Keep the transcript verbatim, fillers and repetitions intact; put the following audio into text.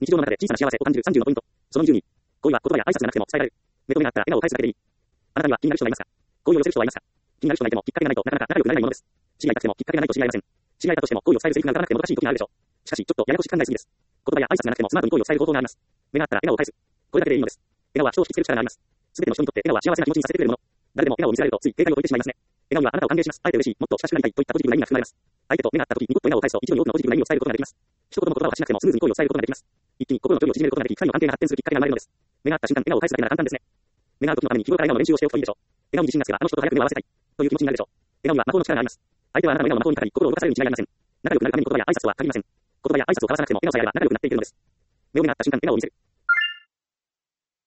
日常の中で小さな幸せを感じるさんじゅうのポイント。そのにじゅうに。好意は言葉や挨拶がなくても伝えられる。目止めがあったら笑顔を返すだけでいい。あなたには気になる人がいますか？好意を寄せる人はいますか？気になる人がいてもきっかけがないとなかなか仲良くなれないものです。知り合いたくてもきっかけがないと知り合えません。知り合えたとしても好意を伝えるセリフが浮かばなくてもどかしい時があるでしょう。しかし、ちょっとややこしく考えすぎです。言葉や挨拶がなくてもスマートに好意を伝える方法があります。目があったら笑顔を返す。これだけでいいのです。笑顔は人を引きつける力があります。すべての人にとって笑顔は幸せな気持ちにさせてくれるもの。誰でも笑顔を見せられるとつい警戒を解いてしまいますね。笑顔にはあなたを歓迎します。会えて嬉しい。もっと親しくなりたいといったポジティブな意味が含まれます。相手と目が合った時にニコッと笑顔を返すと一度に多くのポジティブな意味を伝えることができます。一言の言葉を発しなくてもスムーズに好意を伝えることができます。一気に心の距離を縮めることができ、二人の関係が発展するきっかけが生まれるのです。目が合った瞬間、笑顔を返すだけなら簡単ですね。目が合う時のために日頃から笑顔の練習をしておくといいでしょう。笑顔に自信がつけばあの人と早く目を合わせたいという気持ちになるでしょう。笑顔には魔法の力があります。相手はあなたの笑顔の魔法にかかり心を動かされるに違いありません。仲良くなるために言葉や挨拶は限りません。言葉や挨拶を交わさなくても笑顔さえあれば仲良くなっていけるのです。目を目が合った瞬間、笑顔を見せる。